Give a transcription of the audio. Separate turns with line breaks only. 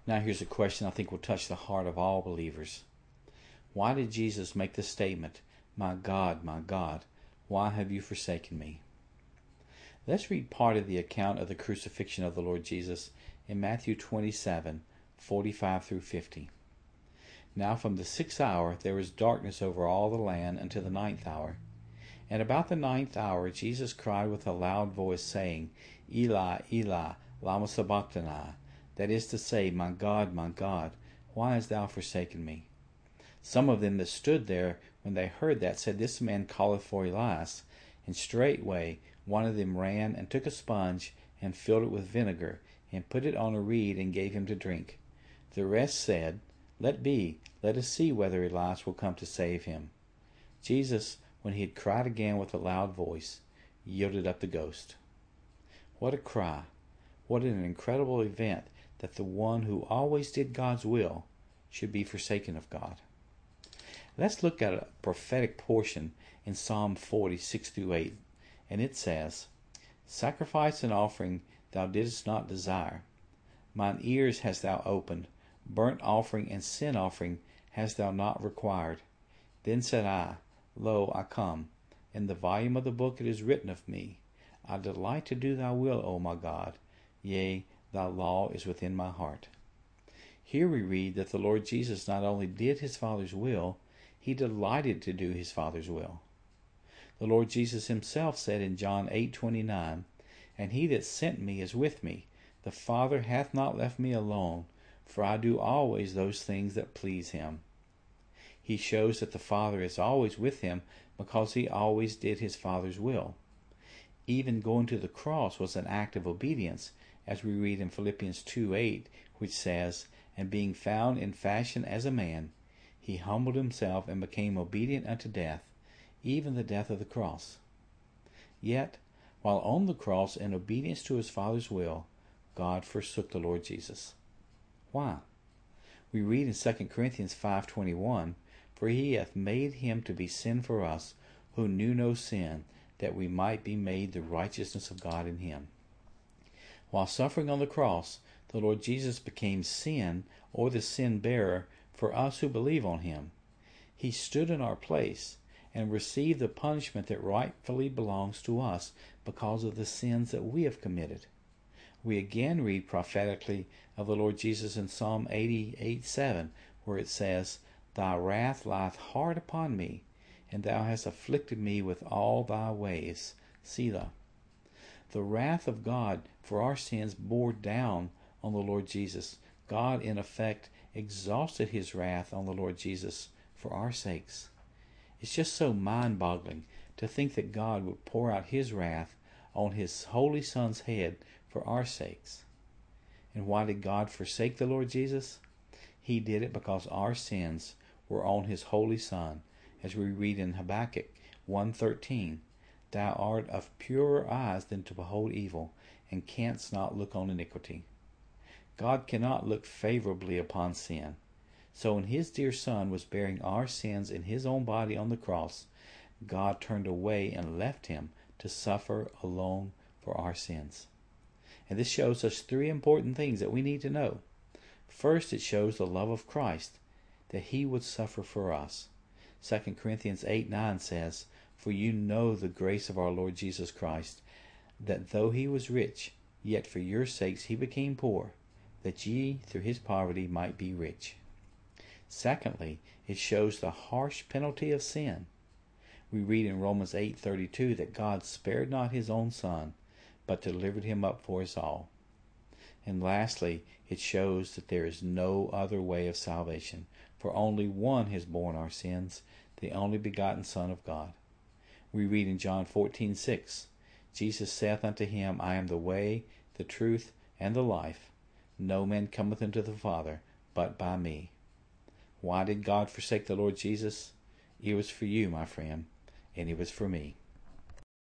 Now here's a question I think will touch the heart of all believers. Why did Jesus make the statement, my God, why have you forsaken me?" Let's read part of the account of the crucifixion of the Lord Jesus in Matthew 27:45 through 50. "Now from the 6th hour there was darkness over all the land until the 9th hour. And about the 9th hour Jesus cried with a loud voice, saying, Eli, Eli, lama sabachthani, that is to say, my God, why hast thou forsaken me? Some of them that stood there, when they heard that, said, This man calleth for Elias. And straightway one of them ran and took a sponge, and filled it with vinegar, and put it on a reed, and gave him to drink. The rest said, Let be, let us see whether Elias will come to save him. Jesus, when he had cried again with a loud voice, yielded up the ghost." What a cry! What an incredible event that the one who always did God's will should be forsaken of God. Let's look at a prophetic portion in Psalm 40:6-8, and it says, "Sacrifice and offering thou didst not desire. Mine ears hast thou opened. Burnt offering and sin offering hast thou not required. Then said I, Lo, I come. In the volume of the book it is written of me. I delight to do thy will, O my God. Yea, thy law is within my heart." Here we read that the Lord Jesus not only did his Father's will, he delighted to do his Father's will. The Lord Jesus himself said in John 8:29, "And he that sent me is with me. The Father hath not left me alone, for I do always those things that please him." He shows that the Father is always with him because he always did his Father's will. Even going to the cross was an act of obedience, as we read in Philippians 2:8, which says, "And being found in fashion as a man, he humbled himself and became obedient unto death, even the death of the cross." Yet, while on the cross in obedience to his Father's will, God forsook the Lord Jesus. Why? We read in 2 Corinthians 5:21, "For he hath made him to be sin for us, who knew no sin, that we might be made the righteousness of God in him." While suffering on the cross, the Lord Jesus became sin, or the sin bearer, for us who believe on him. He stood in our place and received the punishment that rightfully belongs to us because of the sins that we have committed. We again read prophetically of the Lord Jesus in Psalm 88:7, where it says, "Thy wrath lieth hard upon me, and thou hast afflicted me with all thy ways. Selah." The wrath of God for our sins bore down on the Lord Jesus. God, in effect, exhausted his wrath on the Lord Jesus for our sakes. It's just so mind-boggling to think that God would pour out his wrath on his holy Son's head for our sakes. And why did God forsake the Lord Jesus? He did it because our sins were on his holy Son, as we read in Habakkuk 1:13, "Thou art of purer eyes than to behold evil, and canst not look on iniquity." God cannot look favorably upon sin. So when his dear Son was bearing our sins in his own body on the cross, God turned away and left him to suffer alone for our sins. And this shows us three important things that we need to know. First, it shows the love of Christ, that he would suffer for us. 2 Corinthians 8:9 says, "For you know the grace of our Lord Jesus Christ, that though he was rich, yet for your sakes he became poor, that ye through his poverty might be rich." Secondly, it shows the harsh penalty of sin. We read in Romans 8:32 that God spared not his own Son, but delivered him up for us all. And lastly, it shows that there is no other way of salvation, for only one has borne our sins, the only begotten Son of God. We read in John 14:6, "Jesus saith unto him, I am the way, the truth, and the life. No man cometh unto the Father but by me." Why did God forsake the Lord Jesus? It was for you, my friend, and it was for me.